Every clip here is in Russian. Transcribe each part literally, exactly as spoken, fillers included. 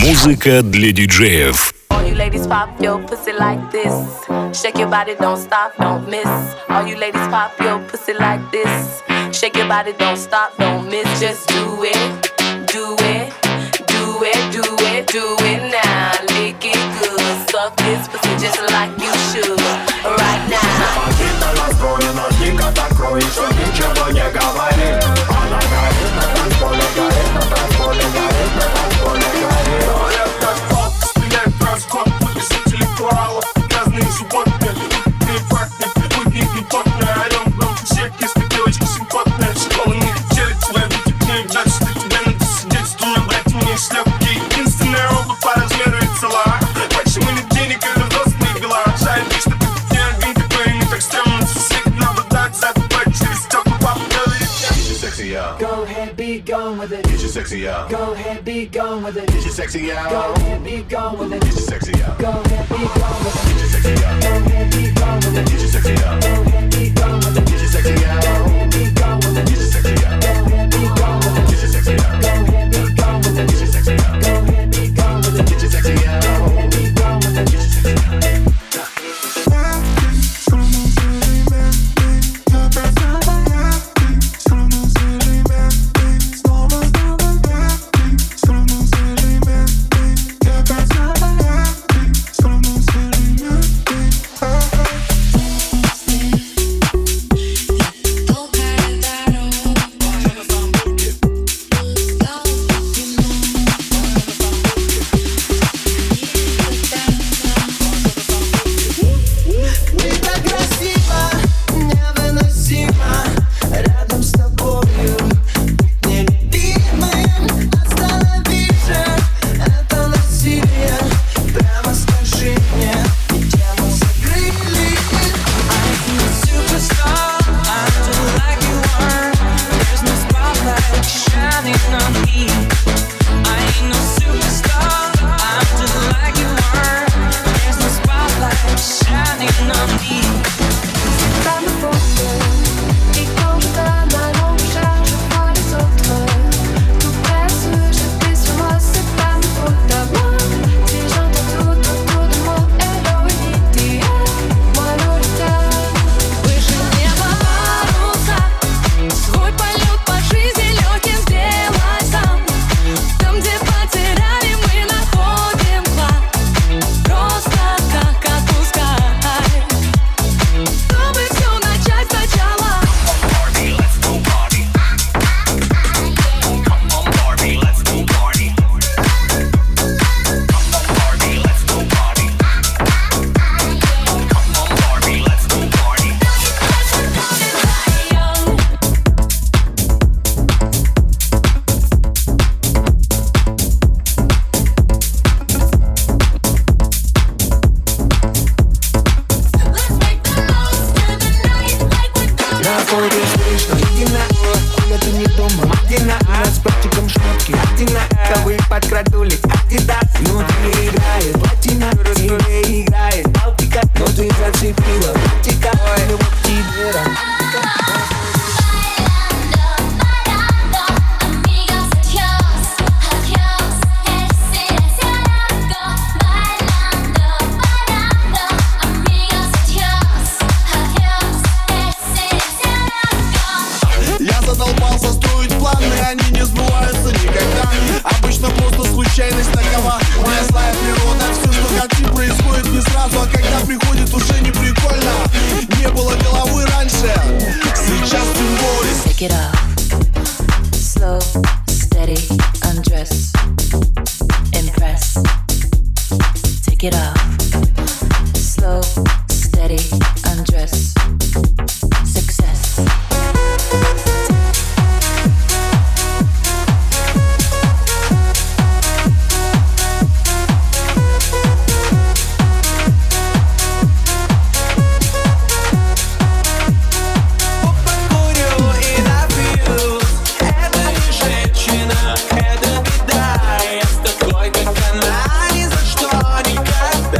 Музыка для диджеев. All you ladies pop your pussy like this. Shake your body, don't stop, don't miss. All you ladies pop your pussy like this. Shake your body, don't stop, don't miss. Just do it, do it, do it, do it, do it now. Lick it good, suck this pussy just like you should. Right now. Ничего не говори. Она горит на танцполе, горит на танцполе, горит на танцполе, горит. Говорят, как факт, стреляет транспорт, из интеллектуалов, разные животные. Не факт, не прибудник, не потная, орем громче всех, если девочка симпотная. Школа не терять свои вытекнее, значит, ты тебе надо сидеть, стулья брать мне шлепки. Единственная робот по размеру и цела. Почему нет денег, это взрослые дела. Жаль, что ты не один такой, не так стрёмно, соседи надо дать задать. Go ahead, be gone with it. Get your sexy out. Go ahead, be gone with it. Get your sexy out. Go ahead, be gone with it. Get your sexy out. Go ahead, be gone with it. Get your sexy out. Go ahead, be gone with it. Get your sexy out. Go ahead, be gone with it. Get your sexy out. Go ahead, be gone with it. Get your sexy out. Go ahead, be gone with it. Get your sexy out. Go ahead, be gone with it. Get your sexy out. Go ahead, be gone with it. Get your sexy out. Go ahead, be gone with it. Get your sexy out. Это беда, я с тобой как она, ни за что никогда.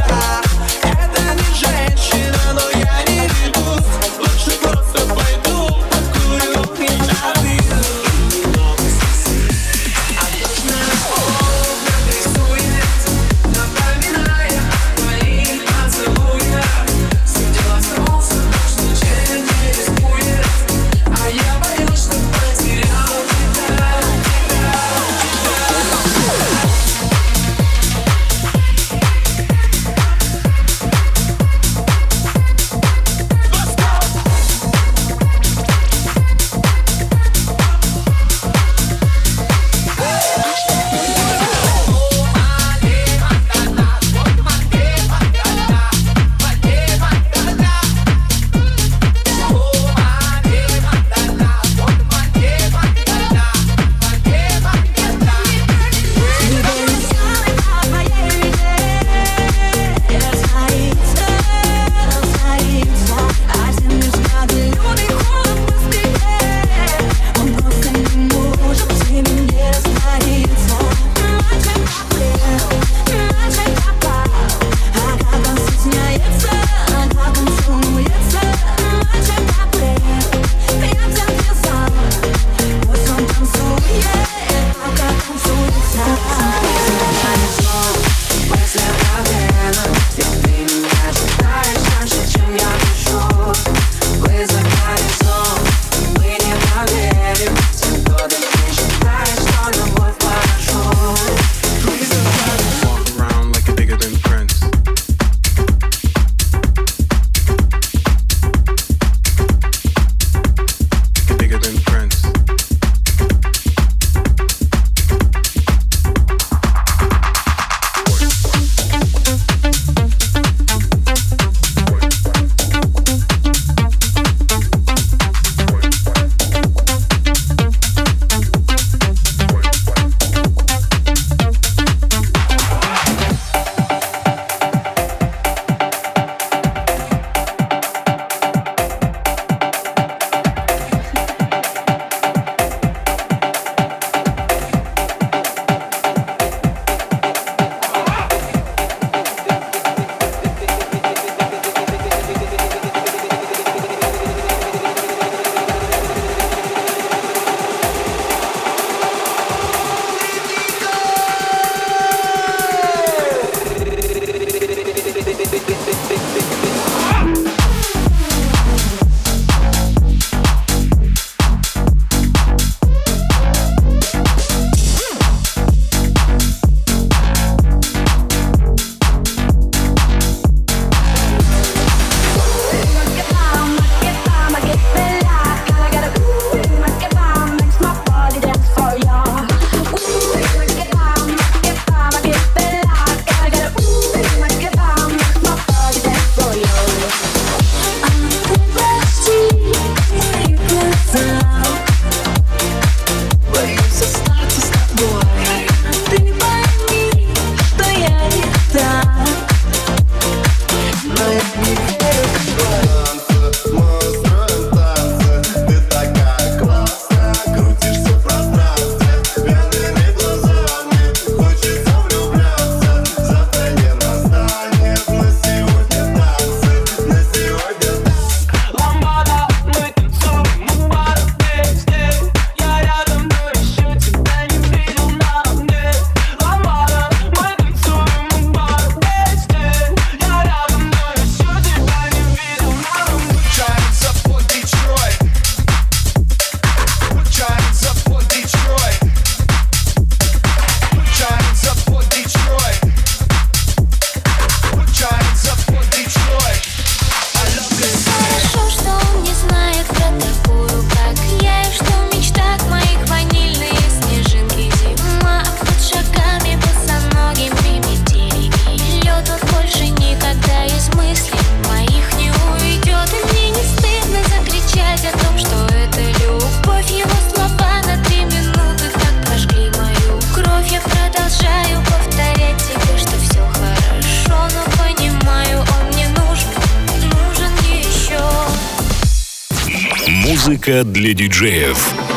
Музыка для диджеев.